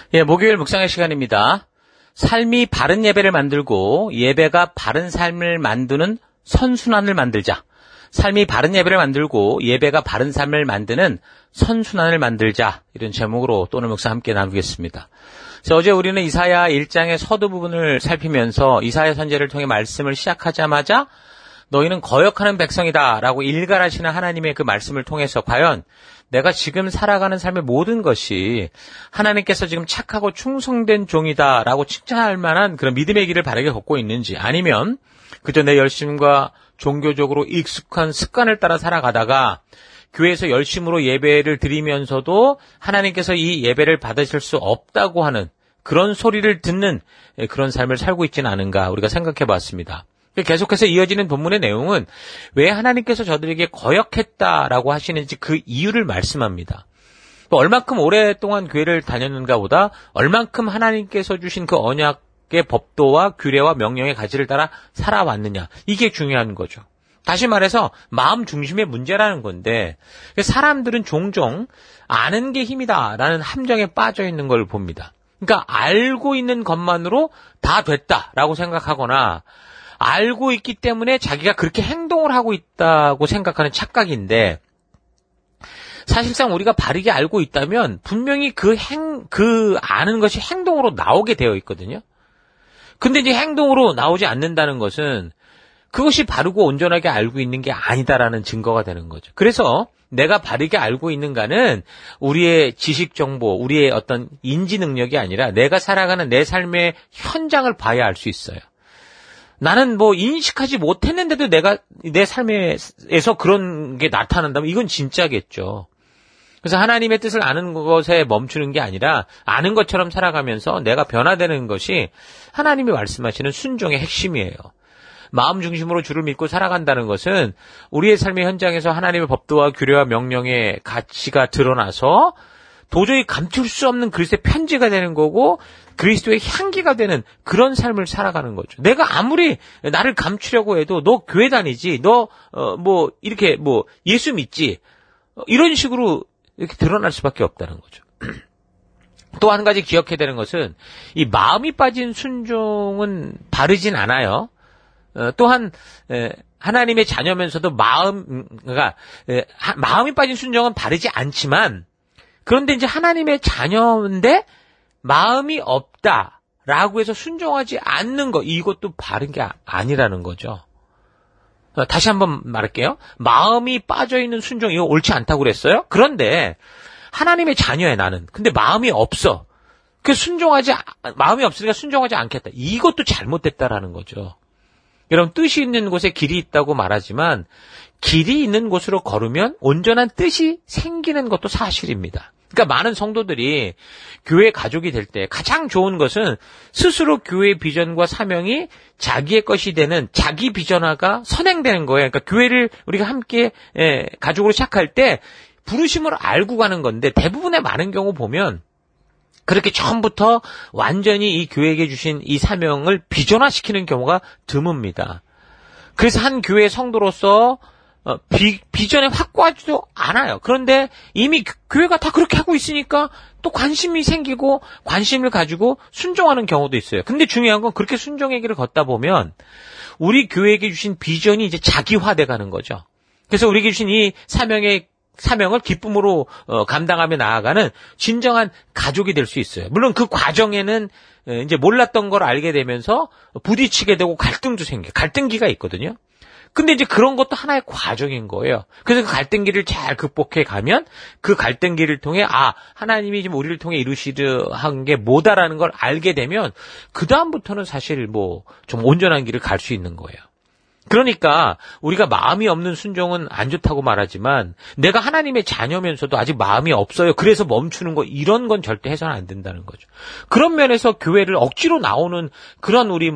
예, 목요일 묵상의 시간입니다. 삶이 바른 예배를 만들고 예배가 바른 삶을 만드는 선순환을 만들자. 삶이 바른 예배를 만들고 예배가 바른 삶을 만드는 선순환을 만들자. 이런 제목으로 또 오늘 묵상 함께 나누겠습니다. 어제 우리는 이사야 1장의 서두 부분을 살피면서 이사야 선지자를 통해 말씀을 시작하자마자 너희는 거역하는 백성이다 라고 일갈하시는 하나님의 그 말씀을 통해서 과연 내가 지금 살아가는 삶의 모든 것이 하나님께서 지금 착하고 충성된 종이다 라고 칭찬할 만한 그런 믿음의 길을 바르게 걷고 있는지, 아니면 그저 내 열심과 종교적으로 익숙한 습관을 따라 살아가다가 교회에서 열심으로 예배를 드리면서도 하나님께서 이 예배를 받으실 수 없다고 하는 그런 소리를 듣는 그런 삶을 살고 있지는 않은가 우리가 생각해 봤습니다. 계속해서 이어지는 본문의 내용은 왜 하나님께서 저들에게 거역했다라고 하시는지 그 이유를 말씀합니다. 얼만큼 오랫동안 교회를 다녔는가 보다 얼만큼 하나님께서 주신 그 언약의 법도와 규례와 명령의 가지를 따라 살아왔느냐, 이게 중요한 거죠. 다시 말해서 마음 중심의 문제라는 건데, 사람들은 종종 아는 게 힘이다라는 함정에 빠져 있는 걸 봅니다. 그러니까 알고 있는 것만으로 다 됐다라고 생각하거나 알고 있기 때문에 자기가 그렇게 행동을 하고 있다고 생각하는 착각인데, 사실상 우리가 바르게 알고 있다면 분명히 그 아는 것이 행동으로 나오게 되어 있거든요. 근데 이제 행동으로 나오지 않는다는 것은 그것이 바르고 온전하게 알고 있는 게 아니다라는 증거가 되는 거죠. 그래서 내가 바르게 알고 있는가는 우리의 지식 정보, 우리의 어떤 인지 능력이 아니라 내가 살아가는 내 삶의 현장을 봐야 알 수 있어요. 나는 인식하지 못했는데도 내가 내 삶에서 그런 게 나타난다면 이건 진짜겠죠. 그래서 하나님의 뜻을 아는 것에 멈추는 게 아니라 아는 것처럼 살아가면서 내가 변화되는 것이 하나님이 말씀하시는 순종의 핵심이에요. 마음 중심으로 주를 믿고 살아간다는 것은 우리의 삶의 현장에서 하나님의 법도와 규례와 명령의 가치가 드러나서 도저히 감출 수 없는 그리스도의 편지가 되는 거고 그리스도의 향기가 되는 그런 삶을 살아가는 거죠. 내가 아무리 나를 감추려고 해도 너 교회 다니지, 너 이렇게 예수 믿지, 이런 식으로 이렇게 드러날 수밖에 없다는 거죠. 또 한 가지 기억해야 되는 것은 이 마음이 빠진 순종은 바르진 않아요. 또한 하나님의 자녀면서도 마음이 빠진 순종은 바르지 않지만, 그런데 이제 하나님의 자녀인데 마음이 없다라고 해서 순종하지 않는 것, 이것도 바른 게 아니라는 거죠. 다시 한번 말할게요. 마음이 빠져있는 순종, 이거 옳지 않다고 그랬어요? 그런데 하나님의 자녀야 나는. 근데 마음이 없어. 마음이 없으니까 순종하지 않겠다. 이것도 잘못됐다라는 거죠. 여러분, 뜻이 있는 곳에 길이 있다고 말하지만 길이 있는 곳으로 걸으면 온전한 뜻이 생기는 것도 사실입니다. 그러니까 많은 성도들이 교회 가족이 될 때 가장 좋은 것은 스스로 교회의 비전과 사명이 자기의 것이 되는 자기 비전화가 선행되는 거예요. 그러니까 교회를 우리가 함께 가족으로 시작할 때 부르심을 알고 가는 건데, 대부분의 많은 경우 보면 그렇게 처음부터 완전히 이 교회에게 주신 이 사명을 비전화시키는 경우가 드뭅니다. 그래서 한 교회의 성도로서 비전에 확고하지도 않아요. 그런데 이미 교회가 다 그렇게 하고 있으니까 또 관심이 생기고 관심을 가지고 순종하는 경우도 있어요. 근데 중요한 건 그렇게 순종의 길을 걷다 보면 우리 교회에게 주신 비전이 이제 자기화돼 가는 거죠. 그래서 우리에게 주신 이 사명을 기쁨으로 감당하며 나아가는 진정한 가족이 될 수 있어요. 물론 그 과정에는 이제 몰랐던 걸 알게 되면서 부딪히게 되고 갈등도 생겨요. 갈등기가 있거든요. 근데 이제 그런 것도 하나의 과정인 거예요. 그래서 그 갈등기를 잘 극복해 가면 그 갈등기를 통해 하나님이 지금 우리를 통해 이루시려 한 게 뭐다라는 걸 알게 되면 그다음부터는 사실 좀 온전한 길을 갈 수 있는 거예요. 그러니까 우리가 마음이 없는 순종은 안 좋다고 말하지만 내가 하나님의 자녀면서도 아직 마음이 없어요. 그래서 멈추는 거, 이런 건 절대 해서는 안 된다는 거죠. 그런 면에서 교회를 억지로 나오는 그런 우리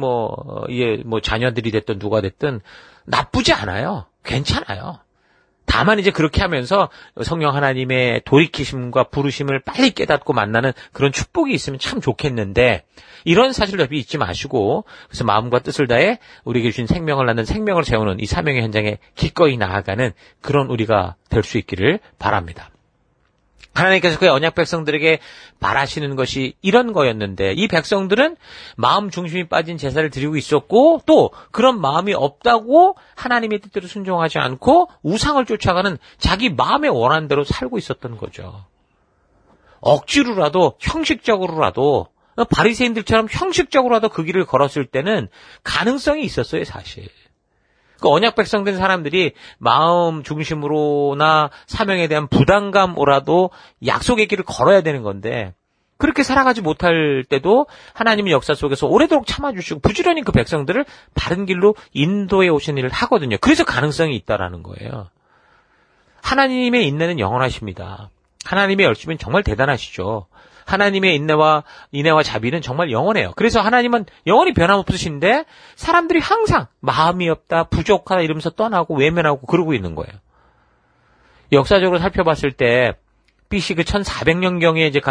자녀들이 됐든 누가 됐든 나쁘지 않아요. 괜찮아요. 다만 이제 그렇게 하면서 성령 하나님의 돌이키심과 부르심을 빨리 깨닫고 만나는 그런 축복이 있으면 참 좋겠는데, 이런 사실을 잊지 마시고, 그래서 마음과 뜻을 다해 우리에게 주신 생명을 낳는 생명을 세우는 이 사명의 현장에 기꺼이 나아가는 그런 우리가 될 수 있기를 바랍니다. 하나님께서 그의 언약 백성들에게 바라시는 것이 이런 거였는데 이 백성들은 마음 중심이 빠진 제사를 드리고 있었고 또 그런 마음이 없다고 하나님의 뜻대로 순종하지 않고 우상을 쫓아가는 자기 마음에 원하는 대로 살고 있었던 거죠. 억지로라도 형식적으로라도 바리새인들처럼 형식적으로라도 그 길을 걸었을 때는 가능성이 있었어요, 사실. 그 언약 백성된 사람들이 마음 중심으로나 사명에 대한 부담감으로라도 약속의 길을 걸어야 되는 건데 그렇게 살아가지 못할 때도 하나님의 역사 속에서 오래도록 참아주시고 부지런히 그 백성들을 바른 길로 인도해 오신 일을 하거든요. 그래서 가능성이 있다라는 거예요. 하나님의 인내는 영원하십니다. 하나님의 열심은 정말 대단하시죠. 하나님의 인내와 자비는 정말 영원해요. 그래서 하나님은 영원히 변함없으신데 사람들이 항상 마음이 없다, 부족하다 이러면서 떠나고 외면하고 그러고 있는 거예요. 역사적으로 살펴봤을 때 BC 그 1400년경에 이제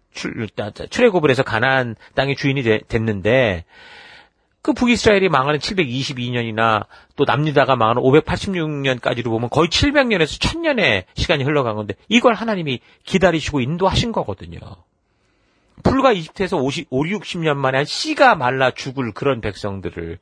출애굽을 해서 가나안 땅의 주인이 됐는데 그 북이스라엘이 망하는 722년이나 또 남유다가 망하는 586년까지로 보면 거의 700년에서 1000년의 시간이 흘러간 건데 이걸 하나님이 기다리시고 인도하신 거거든요. 불과 이집트에서 60년 만에 한 씨가 말라 죽을 그런 백성들을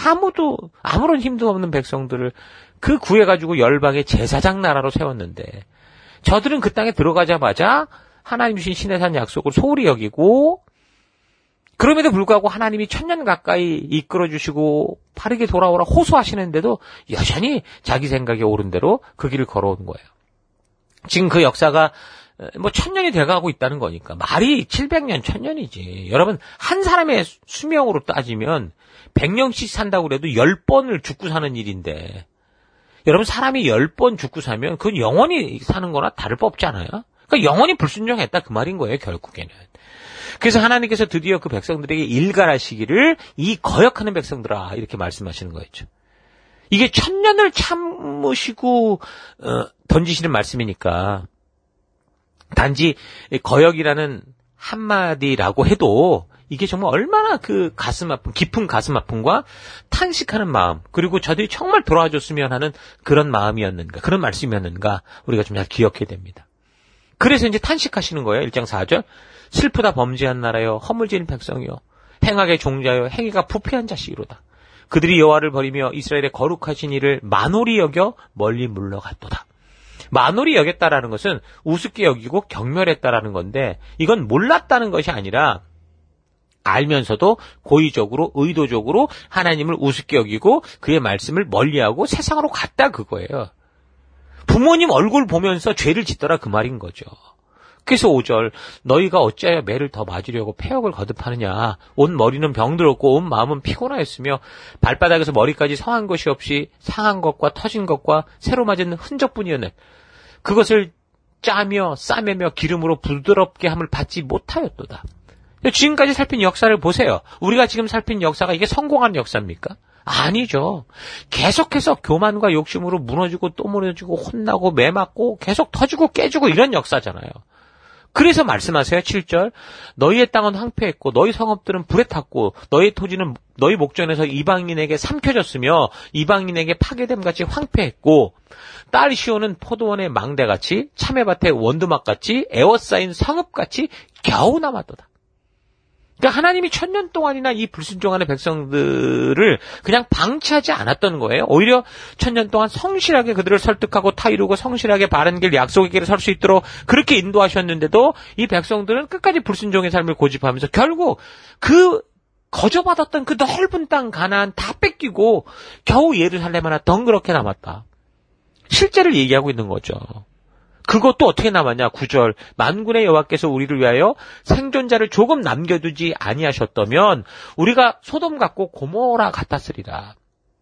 아무런 힘도 없는 백성들을 그 구해가지고 열방의 제사장 나라로 세웠는데 저들은 그 땅에 들어가자마자 하나님 주신 시내산 약속을 소홀히 여기고 그럼에도 불구하고 하나님이 1000년 가까이 이끌어주시고 바르게 돌아오라 호소하시는데도 여전히 자기 생각에 옳은 대로 그 길을 걸어온 거예요. 지금 그 역사가 1000년이 돼가고 있다는 거니까 말이 700년, 1000년이지. 여러분 한 사람의 수명으로 따지면 100년씩 산다고 그래도 10번을 죽고 사는 일인데 여러분 사람이 10번 죽고 사면 그건 영원히 사는 거나 다를 바 없지 않아요? 그러니까 영원히 불순종했다 그 말인 거예요, 결국에는. 그래서 하나님께서 드디어 그 백성들에게 일갈하시기를 이 거역하는 백성들아 이렇게 말씀하시는 거였죠. 이게 1000년을 참으시고 던지시는 말씀이니까 단지 거역이라는 한마디라고 해도 이게 정말 얼마나 그 가슴 아픔, 깊은 가슴 아픔과 탄식하는 마음, 그리고 저들이 정말 돌아와줬으면 하는 그런 마음이었는가, 그런 말씀이었는가, 우리가 좀 잘 기억해야 됩니다. 그래서 이제 탄식하시는 거예요. 1장 4절. 슬프다 범죄한 나라여, 허물진 백성이여, 행악의 종자여, 행위가 부패한 자식이로다. 그들이 여호와를 버리며 이스라엘의 거룩하신 이를 만홀히 여겨 멀리 물러갔도다. 만홀히 여겼다라는 것은 우습게 여기고 경멸했다라는 건데 이건 몰랐다는 것이 아니라 알면서도 고의적으로 의도적으로 하나님을 우습게 여기고 그의 말씀을 멀리하고 세상으로 갔다 그거예요. 부모님 얼굴 보면서 죄를 짓더라 그 말인 거죠. 그래서 5절 너희가 어찌하여 매를 더 맞으려고 패역을 거듭하느냐. 온 머리는 병들었고 온 마음은 피곤하였으며 발바닥에서 머리까지 성한 것이 없이 상한 것과 터진 것과 새로 맞은 흔적뿐이었네. 그것을 짜며 싸매며 기름으로 부드럽게 함을 받지 못하였도다. 지금까지 살핀 역사를 보세요. 우리가 지금 살핀 역사가 이게 성공한 역사입니까? 아니죠. 계속해서 교만과 욕심으로 무너지고 또 무너지고 혼나고 매맞고 계속 터지고 깨지고 이런 역사잖아요. 그래서 말씀하세요. 7절 너희의 땅은 황폐했고 너희 성읍들은 불에 탔고 너희 토지는 너희 목전에서 이방인에게 삼켜졌으며 이방인에게 파괴됨같이 황폐했고 딸 시온은 포도원의 망대같이 참외밭의 원두막같이 에워싸인 성읍같이 겨우 남았도다. 그러니까 하나님이 1000년 동안이나 이 불순종하는 백성들을 그냥 방치하지 않았던 거예요. 오히려 1000년 동안 성실하게 그들을 설득하고 타이르고 성실하게 바른 길 약속의 길에 설 수 있도록 그렇게 인도하셨는데도 이 백성들은 끝까지 불순종의 삶을 고집하면서 결국 그 거저받았던 그 넓은 땅 가나안 다 뺏기고 겨우 예루살렘 하나 덩그렇게 남았다. 실제를 얘기하고 있는 거죠. 그것도 어떻게 남았냐? 9절 만군의 여호와께서 우리를 위하여 생존자를 조금 남겨두지 아니하셨다면 우리가 소돔 같고 고모라 같았으리라.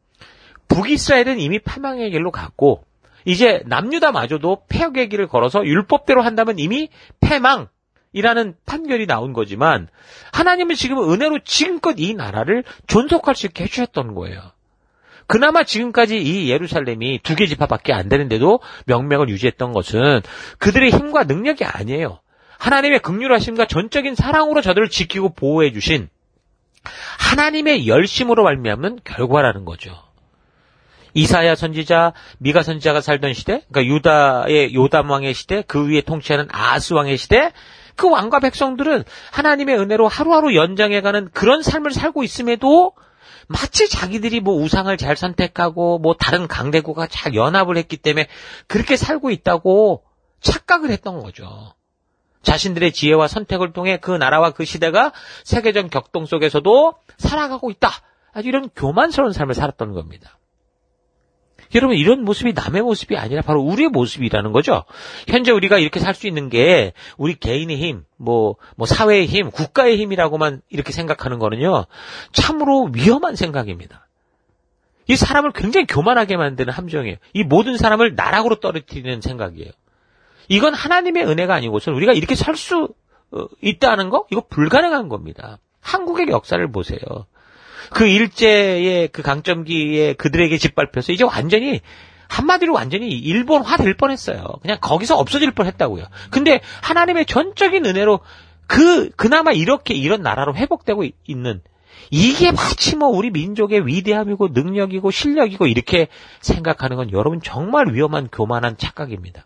북이스라엘은 이미 패망의 길로 갔고 이제 남유다마저도 패역의 길을 걸어서 율법대로 한다면 이미 패망이라는 판결이 나온 거지만 하나님은 지금 은혜로 지금껏 이 나라를 존속할 수 있게 해주셨던 거예요. 그나마 지금까지 이 예루살렘이 2개 지파밖에 안 되는데도 명맥을 유지했던 것은 그들의 힘과 능력이 아니에요. 하나님의 긍휼하심과 전적인 사랑으로 저들을 지키고 보호해 주신 하나님의 열심으로 말미암는 결과라는 거죠. 이사야 선지자, 미가 선지자가 살던 시대, 그러니까 유다의 요담 왕의 시대, 그 위에 통치하는 아하스 왕의 시대, 그 왕과 백성들은 하나님의 은혜로 하루하루 연장해가는 그런 삶을 살고 있음에도 마치 자기들이 뭐 우상을 잘 선택하고 뭐 다른 강대국과 잘 연합을 했기 때문에 그렇게 살고 있다고 착각을 했던 거죠. 자신들의 지혜와 선택을 통해 그 나라와 그 시대가 세계적 격동 속에서도 살아가고 있다. 아주 이런 교만스러운 삶을 살았던 겁니다. 여러분, 이런 모습이 남의 모습이 아니라 바로 우리의 모습이라는 거죠. 현재 우리가 이렇게 살 수 있는 게 우리 개인의 힘, 사회의 힘, 국가의 힘이라고만 이렇게 생각하는 거는요, 참으로 위험한 생각입니다. 이 사람을 굉장히 교만하게 만드는 함정이에요. 이 모든 사람을 나락으로 떨어뜨리는 생각이에요. 이건 하나님의 은혜가 아니고서 우리가 이렇게 살 수 있다는 거? 이거 불가능한 겁니다. 한국의 역사를 보세요. 그 일제의 그 강점기에 그들에게 짓밟혀서 이제 완전히 한마디로 완전히 일본화 될 뻔했어요. 그냥 거기서 없어질 뻔했다고요. 근데 하나님의 전적인 은혜로 그나마 이렇게 이런 나라로 회복되고 있는 이게 마치 우리 민족의 위대함이고 능력이고 실력이고 이렇게 생각하는 건 여러분 정말 위험한 교만한 착각입니다.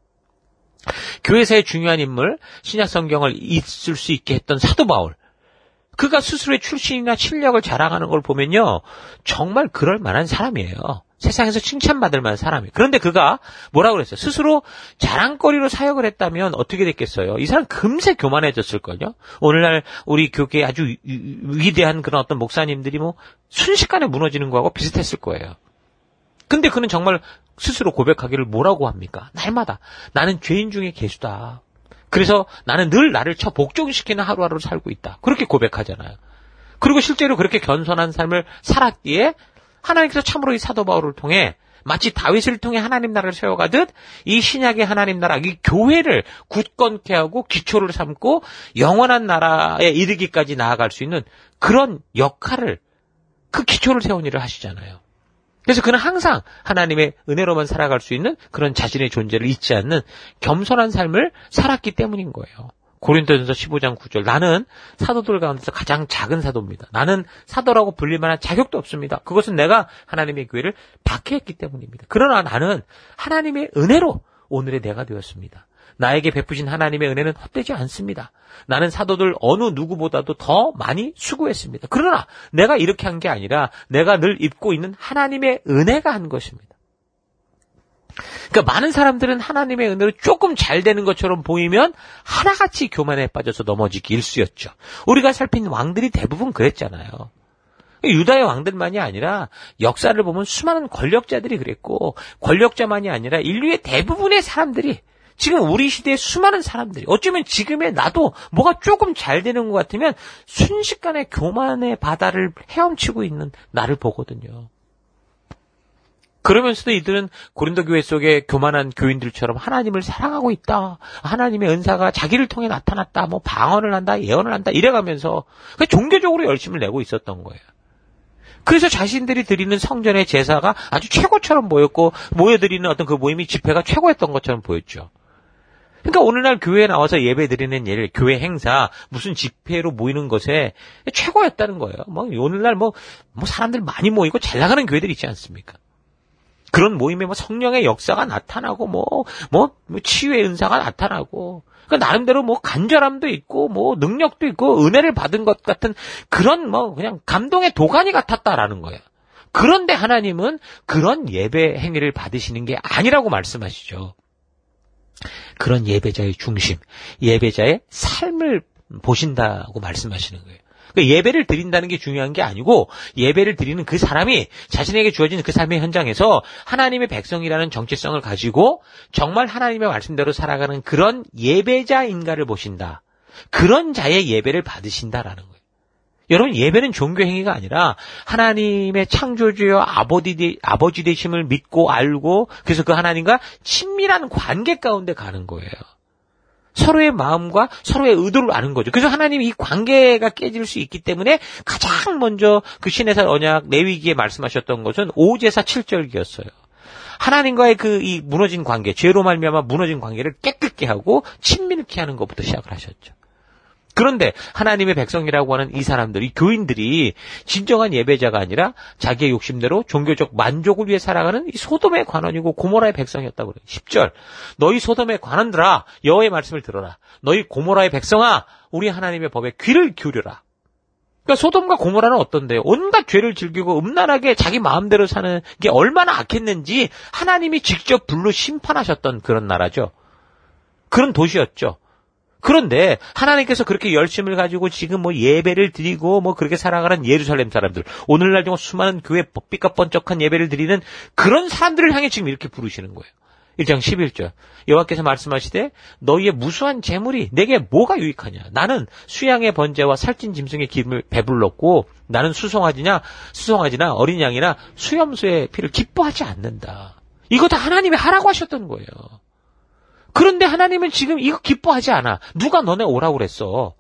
교회사의 중요한 인물, 신약 성경을 읽을 수 있게 했던 사도 바울. 그가 스스로의 출신이나 실력을 자랑하는 걸 보면요, 정말 그럴 만한 사람이에요. 세상에서 칭찬받을 만한 사람이에요. 그런데 그가 뭐라고 그랬어요? 스스로 자랑거리로 사역을 했다면 어떻게 됐겠어요? 이 사람 금세 교만해졌을걸요? 오늘날 우리 교계에 아주 위대한 그런 어떤 목사님들이 순식간에 무너지는 거하고 비슷했을 거예요. 근데 그는 정말 스스로 고백하기를 뭐라고 합니까? 날마다 나는 죄인 중에 괴수다. 그래서 나는 늘 나를 복종시키는 하루하루를 살고 있다. 그렇게 고백하잖아요. 그리고 실제로 그렇게 겸손한 삶을 살았기에 하나님께서 참으로 이 사도 바울을 통해 마치 다윗을 통해 하나님 나라를 세워가듯 이 신약의 하나님 나라, 이 교회를 굳건케 하고 기초를 삼고 영원한 나라에 이르기까지 나아갈 수 있는 그런 역할을, 그 기초를 세운 일을 하시잖아요. 그래서 그는 항상 하나님의 은혜로만 살아갈 수 있는 그런 자신의 존재를 잊지 않는 겸손한 삶을 살았기 때문인 거예요. 고린도전서 15장 9절. 나는 사도들 가운데서 가장 작은 사도입니다. 나는 사도라고 불릴 만한 자격도 없습니다. 그것은 내가 하나님의 교회를 박해했기 때문입니다. 그러나 나는 하나님의 은혜로 오늘의 내가 되었습니다. 나에게 베푸신 하나님의 은혜는 헛되지 않습니다. 나는 사도들 어느 누구보다도 더 많이 수고했습니다. 그러나 내가 이렇게 한 게 아니라 내가 늘 입고 있는 하나님의 은혜가 한 것입니다. 그러니까 많은 사람들은 하나님의 은혜로 조금 잘 되는 것처럼 보이면 하나같이 교만에 빠져서 넘어지기 일쑤였죠. 우리가 살핀 왕들이 대부분 그랬잖아요. 유다의 왕들만이 아니라 역사를 보면 수많은 권력자들이 그랬고, 권력자만이 아니라 인류의 대부분의 사람들이, 지금 우리 시대의 수많은 사람들이, 어쩌면 지금의 나도 뭐가 조금 잘 되는 것 같으면 순식간에 교만의 바다를 헤엄치고 있는 나를 보거든요. 그러면서도 이들은 고린도 교회 속에 교만한 교인들처럼 하나님을 사랑하고 있다, 하나님의 은사가 자기를 통해 나타났다, 방언을 한다, 예언을 한다, 이래가면서 종교적으로 열심을 내고 있었던 거예요. 그래서 자신들이 드리는 성전의 제사가 아주 최고처럼 보였고, 모여드리는 어떤 그 모임이 집회가 최고였던 것처럼 보였죠. 그러니까 오늘날 교회에 나와서 예배 드리는 일, 교회 행사, 무슨 집회로 모이는 것에 최고였다는 거예요. 오늘날 사람들 많이 모이고 잘 나가는 교회들 있지 않습니까? 그런 모임에 성령의 역사가 나타나고, 치유의 은사가 나타나고, 나름대로 간절함도 있고, 능력도 있고, 은혜를 받은 것 같은 그런 그냥 감동의 도가니 같았다라는 거예요. 그런데 하나님은 그런 예배 행위를 받으시는 게 아니라고 말씀하시죠. 그런 예배자의 중심, 예배자의 삶을 보신다고 말씀하시는 거예요. 그러니까 예배를 드린다는 게 중요한 게 아니고, 예배를 드리는 그 사람이 자신에게 주어진 그 삶의 현장에서 하나님의 백성이라는 정체성을 가지고 정말 하나님의 말씀대로 살아가는 그런 예배자인가를 보신다. 그런 자의 예배를 받으신다라는 거예요. 여러분, 예배는 종교 행위가 아니라 하나님의 창조주여 아버지 되심을 믿고 알고, 그래서 그 하나님과 친밀한 관계 가운데 가는 거예요. 서로의 마음과 서로의 의도를 아는 거죠. 그래서 하나님이 이 관계가 깨질 수 있기 때문에 가장 먼저 그 신의 언약 레위기에 말씀하셨던 것은 오제사 7절기였어요. 하나님과의 이 무너진 관계, 죄로 말미암아 무너진 관계를 깨끗게 하고 친밀케 하는 것부터 시작을 하셨죠. 그런데 하나님의 백성이라고 하는 이 사람들, 이 교인들이 진정한 예배자가 아니라 자기의 욕심대로 종교적 만족을 위해 살아가는 이 소돔의 관원이고 고모라의 백성이었다고 그래요. 10절. 너희 소돔의 관원들아, 여호와의 말씀을 들어라. 너희 고모라의 백성아, 우리 하나님의 법에 귀를 기울여라. 그러니까 소돔과 고모라는 어떤데요? 온갖 죄를 즐기고 음란하게 자기 마음대로 사는 게 얼마나 악했는지 하나님이 직접 불로 심판하셨던 그런 나라죠. 그런 도시였죠. 그런데 하나님께서 그렇게 열심을 가지고 지금 예배를 드리고 그렇게 살아가는 예루살렘 사람들, 오늘날 정말 수많은 교회 빛과 번쩍한 예배를 드리는 그런 사람들을 향해 지금 이렇게 부르시는 거예요. 1장 11절. 여호와께서 말씀하시되 너희의 무수한 재물이 내게 뭐가 유익하냐? 나는 수양의 번제와 살찐 짐승의 기름을 배불렀고 나는 수송아지나 어린 양이나 수염소의 피를 기뻐하지 않는다. 이거 다 하나님이 하라고 하셨던 거예요. 그런데 하나님은 지금 이거 기뻐하지 않아. 누가 너네 오라고 그랬어.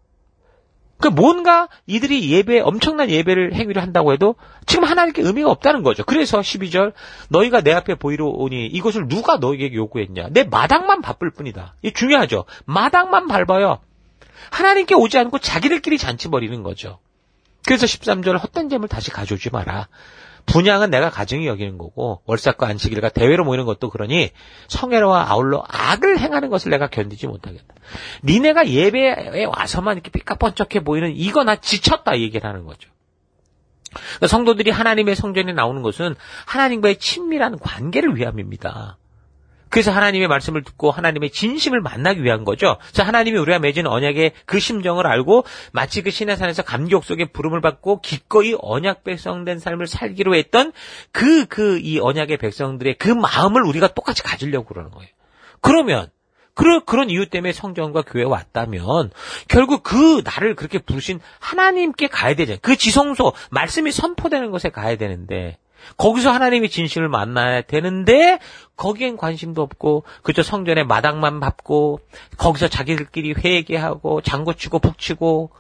그러니까 뭔가 이들이 엄청난 예배를 행위를 한다고 해도 지금 하나님께 의미가 없다는 거죠. 그래서 12절, 너희가 내 앞에 보이러 오니 이것을 누가 너희에게 요구했냐. 내 마당만 바쁠 뿐이다. 이게 중요하죠. 마당만 밟아요. 하나님께 오지 않고 자기들끼리 잔치 벌이는 거죠. 그래서 13절, 헛된 재물 다시 가져오지 마라. 분양은 내가 가증히 여기는 거고 월삭과 안식일과 대회로 모이는 것도 그러니 성회와 아울러 악을 행하는 것을 내가 견디지 못하겠다. 니네가 예배에 와서만 이렇게 삐까뻔쩍해 보이는 이거 나 지쳤다 이 얘기를 하는 거죠. 그러니까 성도들이 하나님의 성전에 나오는 것은 하나님과의 친밀한 관계를 위함입니다. 그래서 하나님의 말씀을 듣고 하나님의 진심을 만나기 위한 거죠. 자, 하나님이 우리가 맺은 언약의 그 심정을 알고 마치 그 시내산에서 감격 속에 부름을 받고 기꺼이 언약 백성된 삶을 살기로 했던 이 언약의 백성들의 그 마음을 우리가 똑같이 가지려고 그러는 거예요. 그러면 그런 이유 때문에 성전과 교회에 왔다면 결국 그 나를 그렇게 부르신 하나님께 가야 되잖아요. 그 지성소, 말씀이 선포되는 곳에 가야 되는데 거기서 하나님의 진실을 만나야 되는데 거기엔 관심도 없고 그저 성전의 마당만 밟고 거기서 자기들끼리 회개하고 장구치고 북치고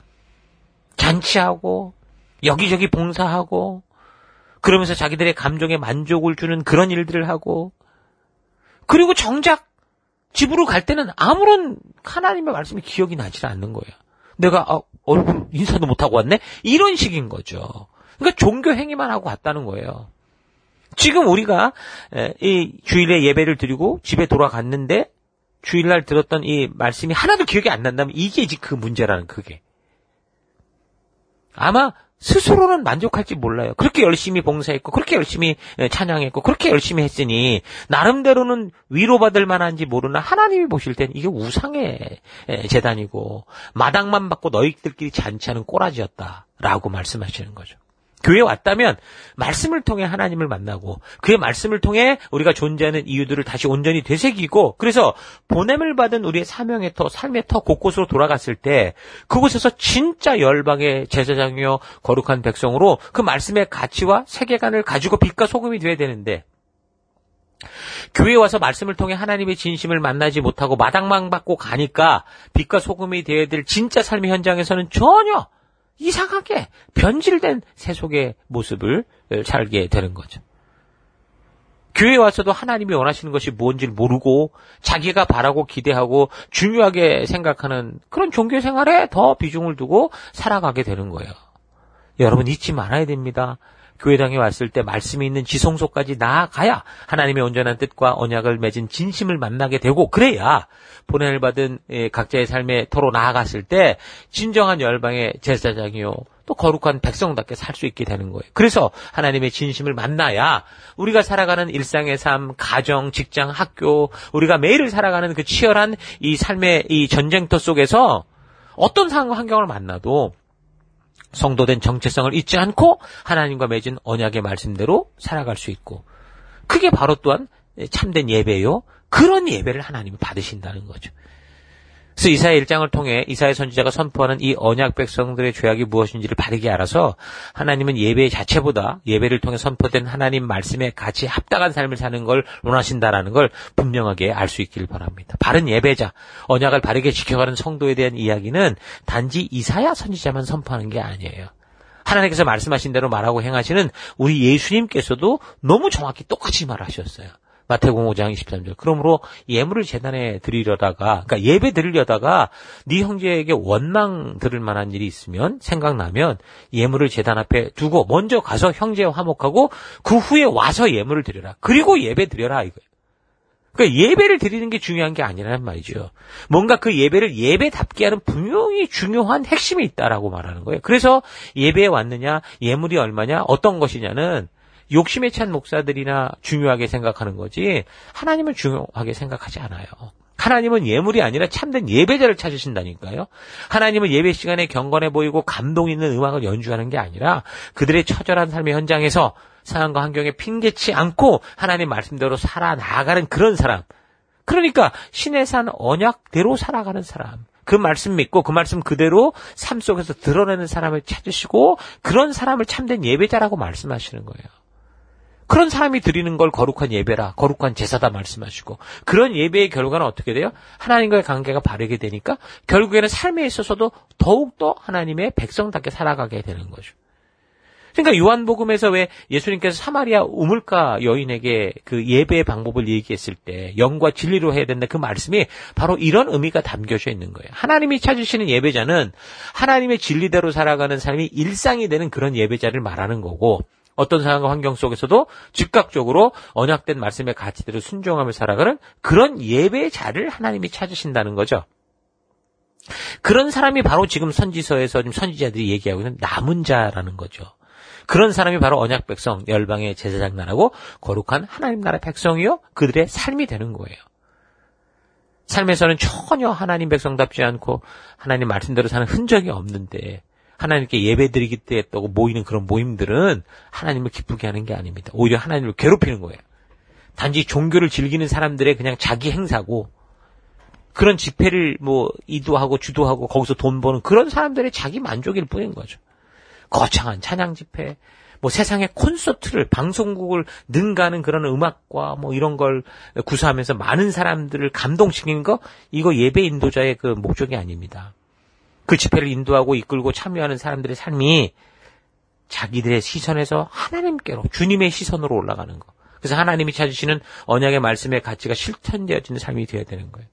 잔치하고 여기저기 봉사하고 그러면서 자기들의 감정에 만족을 주는 그런 일들을 하고 그리고 정작 집으로 갈 때는 아무런 하나님의 말씀이 기억이 나지 않는 거예요. 내가 얼굴 인사도 못하고 왔네? 이런 식인 거죠. 그러니까 종교 행위만 하고 왔다는 거예요. 지금 우리가 이 주일에 예배를 드리고 집에 돌아갔는데 주일날 들었던 이 말씀이 하나도 기억이 안 난다면 이게 이제 그 문제라는 그게. 아마 스스로는 만족할지 몰라요. 그렇게 열심히 봉사했고 그렇게 열심히 찬양했고 그렇게 열심히 했으니 나름대로는 위로받을 만한지 모르나 하나님이 보실 땐 이게 우상의 재단이고 마당만 받고 너희들끼리 잔치하는 꼬라지였다라고 말씀하시는 거죠. 교회에 왔다면 말씀을 통해 하나님을 만나고 그의 말씀을 통해 우리가 존재하는 이유들을 다시 온전히 되새기고 그래서 보냄을 받은 우리의 사명의 터, 삶의 터 곳곳으로 돌아갔을 때 그곳에서 진짜 열방의 제사장이요 거룩한 백성으로 그 말씀의 가치와 세계관을 가지고 빛과 소금이 되어야 되는데 교회에 와서 말씀을 통해 하나님의 진심을 만나지 못하고 마당만 받고 가니까 빛과 소금이 되어야 될 진짜 삶의 현장에서는 전혀 이상하게 변질된 세속의 모습을 살게 되는 거죠. 교회에 와서도 하나님이 원하시는 것이 뭔지를 모르고 자기가 바라고 기대하고 중요하게 생각하는 그런 종교 생활에 더 비중을 두고 살아가게 되는 거예요. 여러분 잊지 말아야 됩니다. 교회당에 왔을 때 말씀이 있는 지성소까지 나아가야 하나님의 온전한 뜻과 언약을 맺은 진심을 만나게 되고 그래야 보냄을 받은 각자의 삶의 터로 나아갔을 때 진정한 열방의 제사장이요 또 거룩한 백성답게 살 수 있게 되는 거예요. 그래서 하나님의 진심을 만나야 우리가 살아가는 일상의 삶, 가정, 직장, 학교 우리가 매일을 살아가는 그 치열한 이 삶의 이 전쟁터 속에서 어떤 상황 환경을 만나도 성도된 정체성을 잊지 않고 하나님과 맺은 언약의 말씀대로 살아갈 수 있고 그게 바로 또한 참된 예배요. 그런 예배를 하나님이 받으신다는 거죠. 그래서 이사야 1장을 통해 이사야 선지자가 선포하는 이 언약 백성들의 죄악이 무엇인지를 바르게 알아서 하나님은 예배 자체보다 예배를 통해 선포된 하나님 말씀에 같이 합당한 삶을 사는 걸 원하신다라는 걸 분명하게 알 수 있길 바랍니다. 바른 예배자, 언약을 바르게 지켜가는 성도에 대한 이야기는 단지 이사야 선지자만 선포하는 게 아니에요. 하나님께서 말씀하신 대로 말하고 행하시는 우리 예수님께서도 너무 정확히 똑같이 말하셨어요. 마태복음 5장 23절. 그러므로 예물을 제단에 드리려다가, 그러니까 예배 드리려다가 네 형제에게 원망 들을 만한 일이 있으면, 생각나면 예물을 제단 앞에 두고 먼저 가서 형제와 화목하고 그 후에 와서 예물을 드려라. 그리고 예배 드려라 이거예요. 그러니까 예배를 드리는 게 중요한 게 아니라는 말이죠. 뭔가 그 예배를 예배답게 하는 분명히 중요한 핵심이 있다라고 말하는 거예요. 그래서 예배에 왔느냐, 예물이 얼마냐, 어떤 것이냐는 욕심에 찬 목사들이나 중요하게 생각하는 거지 하나님은 중요하게 생각하지 않아요. 하나님은 예물이 아니라 참된 예배자를 찾으신다니까요. 하나님은 예배 시간에 경건해 보이고 감동 있는 음악을 연주하는 게 아니라 그들의 처절한 삶의 현장에서 상황과 환경에 핑계치 않고 하나님 말씀대로 살아나가는 그런 사람. 그러니까 신의 산 언약대로 살아가는 사람. 그 말씀 믿고 그 말씀 그대로 삶 속에서 드러내는 사람을 찾으시고 그런 사람을 참된 예배자라고 말씀하시는 거예요. 그런 사람이 드리는 걸 거룩한 예배라, 거룩한 제사다 말씀하시고 그런 예배의 결과는 어떻게 돼요? 하나님과의 관계가 바르게 되니까 결국에는 삶에 있어서도 더욱더 하나님의 백성답게 살아가게 되는 거죠. 그러니까 요한복음에서 왜 예수님께서 사마리아 우물가 여인에게 그 예배의 방법을 얘기했을 때 영과 진리로 해야 된다 그 말씀이 바로 이런 의미가 담겨져 있는 거예요. 하나님이 찾으시는 예배자는 하나님의 진리대로 살아가는 삶이 일상이 되는 그런 예배자를 말하는 거고 어떤 상황과 환경 속에서도 즉각적으로 언약된 말씀의 가치대로 순종하며 살아가는 그런 예배자를 하나님이 찾으신다는 거죠. 그런 사람이 바로 지금 선지서에서 지금 선지자들이 얘기하고 있는 남은 자라는 거죠. 그런 사람이 바로 언약 백성, 열방의 제사장 나라고 거룩한 하나님 나라 백성이요. 그들의 삶이 되는 거예요. 삶에서는 전혀 하나님 백성답지 않고 하나님 말씀대로 사는 흔적이 없는데 하나님께 예배드리기 때에 또 모이는 그런 모임들은 하나님을 기쁘게 하는 게 아닙니다. 오히려 하나님을 괴롭히는 거예요. 단지 종교를 즐기는 사람들의 그냥 자기 행사고 그런 집회를 이도하고 주도하고 거기서 돈 버는 그런 사람들의 자기 만족일 뿐인 거죠. 거창한 찬양 집회, 세상의 콘서트를 방송국을 능가하는 그런 음악과 이런 걸 구사하면서 많은 사람들을 감동시키는 거 이거 예배 인도자의 그 목적이 아닙니다. 그 집회를 인도하고 이끌고 참여하는 사람들의 삶이 자기들의 시선에서 하나님께로 주님의 시선으로 올라가는 거. 그래서 하나님이 찾으시는 언약의 말씀의 가치가 실천되어지는 삶이 되어야 되는 거예요.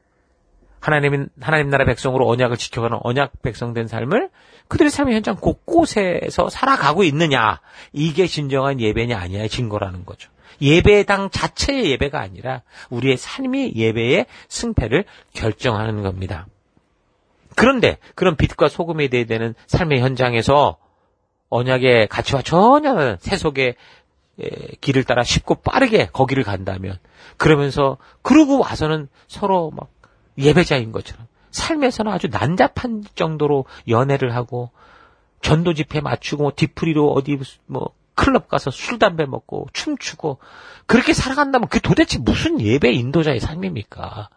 하나님 나라 백성으로 언약을 지켜가는 언약 백성된 삶을 그들의 삶의 현장 곳곳에서 살아가고 있느냐. 이게 진정한 예배냐 아니냐의 증거라는 거죠. 예배당 자체의 예배가 아니라 우리의 삶이 예배의 승패를 결정하는 겁니다. 그런데 그런 빛과 소금이 되어야 되는 삶의 현장에서 언약의 가치와 전혀 다른 세속의 길을 따라 쉽고 빠르게 거기를 간다면 그러면서 그러고 와서는 서로 예배자인 것처럼 삶에서는 아주 난잡한 정도로 연애를 하고 전도 집회 맞추고 뒤풀이로 어디 클럽 가서 술 담배 먹고 춤추고 그렇게 살아간다면 그게 도대체 무슨 예배 인도자의 삶입니까?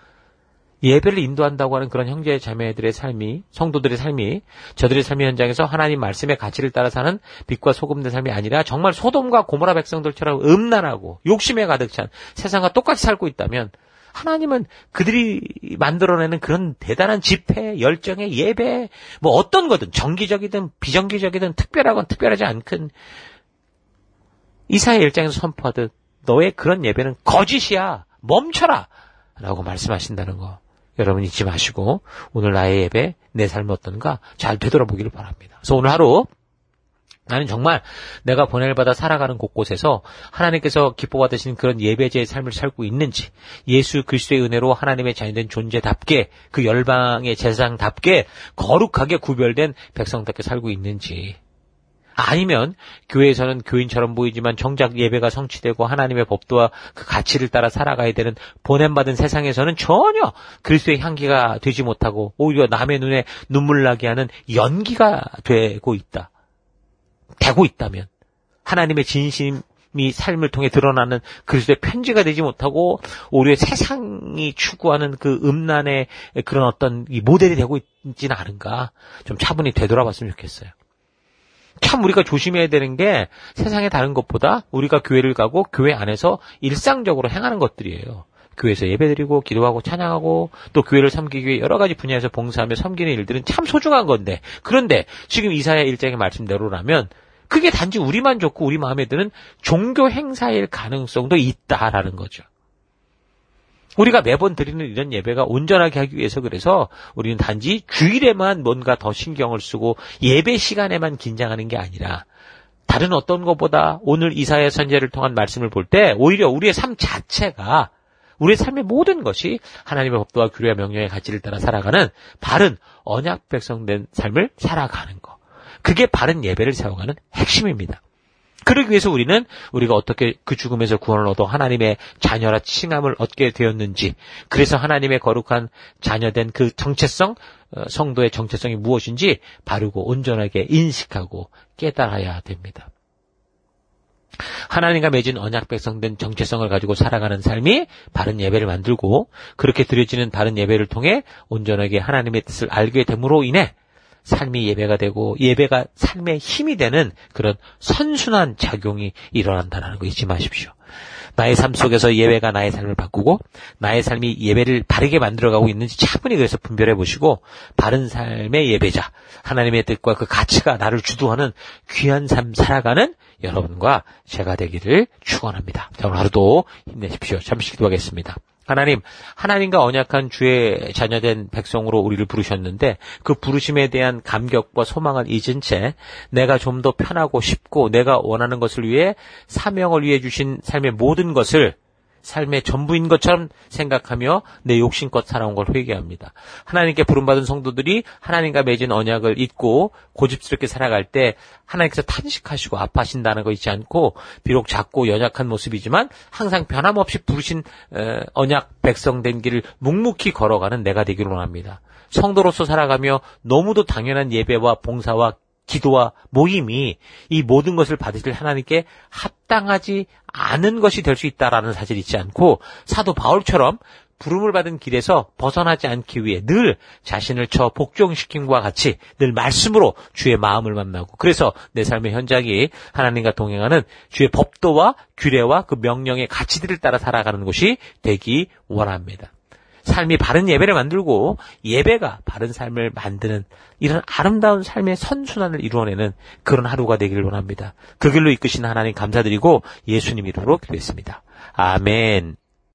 예배를 인도한다고 하는 그런 형제 자매들의 삶이 성도들의 삶이 저들의 삶의 현장에서 하나님 말씀의 가치를 따라 사는 빛과 소금된 삶이 아니라 정말 소돔과 고모라 백성들처럼 음란하고 욕심에 가득 찬 세상과 똑같이 살고 있다면 하나님은 그들이 만들어내는 그런 대단한 집회, 열정의 예배, 어떤 거든 정기적이든 비정기적이든 특별하건 특별하지 않건 이사야 1장에서 선포하듯 너의 그런 예배는 거짓이야. 멈춰라. 라고 말씀하신다는 거. 여러분 잊지 마시고 오늘 나의 예배, 내 삶은 어떤가 잘 되돌아보기를 바랍니다. 그래서 오늘 하루 나는 정말 내가 보냄을 받아 살아가는 곳곳에서 하나님께서 기뻐받으시는 그런 예배자의 삶을 살고 있는지 예수 그리스도의 은혜로 하나님의 자녀된 존재답게 그 열방의 제사장답게 거룩하게 구별된 백성답게 살고 있는지 아니면 교회에서는 교인처럼 보이지만 정작 예배가 성취되고 하나님의 법도와 그 가치를 따라 살아가야 되는 보냄받은 세상에서는 전혀 그리스도의 향기가 되지 못하고 오히려 남의 눈에 눈물 나게 하는 연기가 되고 있다면 하나님의 진심이 삶을 통해 드러나는 그리스도의 편지가 되지 못하고 오히려 세상이 추구하는 그 음란의 그런 어떤 이 모델이 되고 있지는 않은가 좀 차분히 되돌아봤으면 좋겠어요. 참 우리가 조심해야 되는 게 세상의 다른 것보다 우리가 교회를 가고 교회 안에서 일상적으로 행하는 것들이에요. 교회에서 예배드리고 기도하고 찬양하고 또 교회를 섬기기 위해 여러 가지 분야에서 봉사하며 섬기는 일들은 참 소중한 건데 그런데 지금 이사야 1장의 말씀대로라면 그게 단지 우리만 좋고 우리 마음에 드는 종교 행사일 가능성도 있다라는 거죠. 우리가 매번 드리는 이런 예배가 온전하게 하기 위해서 그래서 우리는 단지 주일에만 뭔가 더 신경을 쓰고 예배 시간에만 긴장하는 게 아니라 다른 어떤 것보다 오늘 이사야 선지자를 통한 말씀을 볼 때 오히려 우리의 삶 자체가 우리의 삶의 모든 것이 하나님의 법도와 규례와 명령의 가치를 따라 살아가는 바른 언약 백성된 삶을 살아가는 것. 그게 바른 예배를 세워가는 핵심입니다. 그러기 위해서 우리가 어떻게 그 죽음에서 구원을 얻어 하나님의 자녀라 칭함을 얻게 되었는지, 그래서 하나님의 거룩한 자녀된 그 정체성, 성도의 정체성이 무엇인지 바르고 온전하게 인식하고 깨달아야 됩니다. 하나님과 맺은 언약 백성된 정체성을 가지고 살아가는 삶이 바른 예배를 만들고, 그렇게 드려지는 바른 예배를 통해 온전하게 하나님의 뜻을 알게 됨으로 인해 삶이 예배가 되고 예배가 삶의 힘이 되는 그런 선순환 작용이 일어난다는 거 잊지 마십시오. 나의 삶 속에서 예배가 나의 삶을 바꾸고 나의 삶이 예배를 바르게 만들어가고 있는지 차분히 그래서 분별해 보시고 바른 삶의 예배자, 하나님의 뜻과 그 가치가 나를 주도하는 귀한 삶 살아가는 여러분과 제가 되기를 축원합니다. 자, 오늘 하루도 힘내십시오. 잠시 기도하겠습니다. 하나님과 언약한 주의 자녀된 백성으로 우리를 부르셨는데 그 부르심에 대한 감격과 소망을 잊은 채 내가 좀 더 편하고 쉽고 내가 원하는 것을 위해 사명을 위해 주신 삶의 모든 것을 삶의 전부인 것처럼 생각하며 내 욕심껏 살아온 걸 회개합니다. 하나님께 부름받은 성도들이 하나님과 맺은 언약을 잊고 고집스럽게 살아갈 때 하나님께서 탄식하시고 아파하신다는 거 잊지 않고 비록 작고 연약한 모습이지만 항상 변함없이 부르신 언약 백성된 길을 묵묵히 걸어가는 내가 되기를 원합니다. 성도로서 살아가며 너무도 당연한 예배와 봉사와 기도와 모임이 이 모든 것을 받으실 하나님께 합당하지 않은 것이 될 수 있다라는 사실을 잊지 않고 사도 바울처럼 부름을 받은 길에서 벗어나지 않기 위해 늘 자신을 복종시킴과 같이 늘 말씀으로 주의 마음을 만나고, 그래서 내 삶의 현장이 하나님과 동행하는 주의 법도와 규례와 그 명령의 가치들을 따라 살아가는 곳이 되기 원합니다. 삶이 바른 예배를 만들고 예배가 바른 삶을 만드는 이런 아름다운 삶의 선순환을 이루어내는 그런 하루가 되기를 원합니다. 그 길로 이끄신 하나님 감사드리고 예수님 이름으로 기도했습니다. 아멘.